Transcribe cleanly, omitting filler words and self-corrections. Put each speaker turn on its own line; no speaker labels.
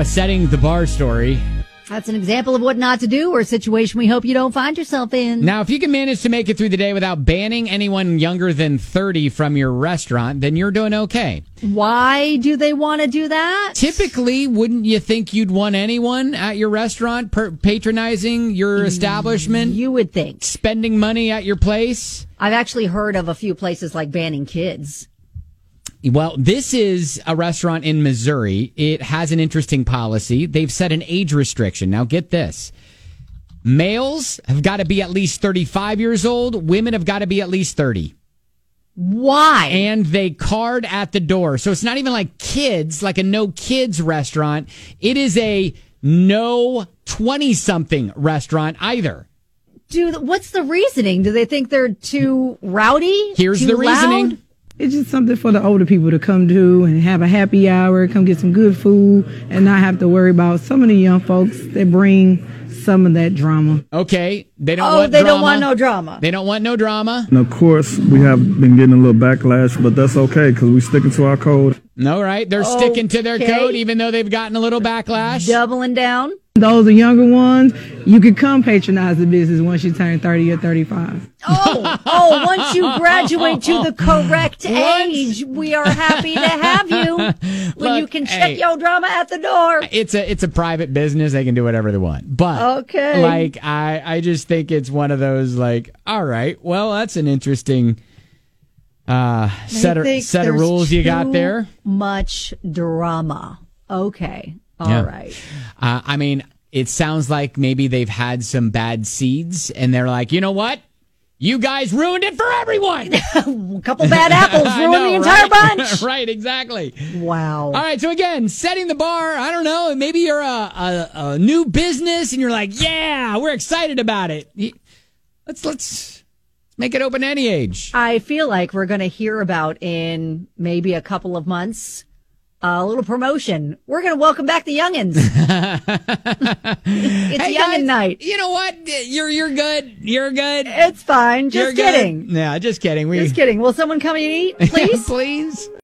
a setting the bar story.
That's an example of what not to do or a situation we hope you don't find yourself in.
Now, if you can manage to make it through the day without banning anyone younger than 30 from your restaurant, then you're doing okay.
Why do they want to do that?
Typically, wouldn't you think you'd want anyone at your restaurant patronizing your establishment?
You would think.
Spending money at your place?
I've actually heard of a few places like banning kids.
Well, this is a restaurant in Missouri. It has an interesting policy. They've set an age restriction. Now, get this. Males have got to be at least 35 years old. Women have got to be at least 30.
Why?
And they card at the door. So it's not even like kids, like a no kids restaurant. It is a no 20-something restaurant either.
What's the reasoning? Do they think they're too rowdy?
Here's
too
the reasoning.
loud?
It's just something for the older people to come do and have a happy hour, come get some good food, and not have to worry about some of the young folks that bring some of that drama.
Okay. They don't want
they
drama.
don't want no drama.
They don't want no drama.
And of course, we have been getting a little backlash, but that's okay because we're sticking to our code.
No, right? They're sticking to their code even though they've gotten a little backlash.
Doubling down.
Those are younger ones. You could come patronize the business once you turn 30 or 35.
Once you graduate to the correct age, we are happy to have you. When you can check your drama at the door.
It's a private business. They can do whatever they want. But
okay.
Like I just think it's one of those like, all right, well, that's an interesting set of rules you got there.
Much drama. Okay. All right.
I mean, it sounds like maybe they've had some bad seeds and they're like, you know what? You guys ruined it for everyone.
A couple bad apples ruined the entire bunch.
Right, exactly.
Wow.
All right, so again, setting the bar, I don't know, maybe you're a new business and you're like, yeah, we're excited about it. Let's make it open to any age.
I feel like we're going to hear about in maybe a couple of months a little promotion. We're going to welcome back the youngins. It's
hey
youngin'
guys,
night.
You know what? You're good. You're good.
It's fine. Just kidding.
Yeah, just kidding.
Just kidding. Will someone come and eat, please?
Please.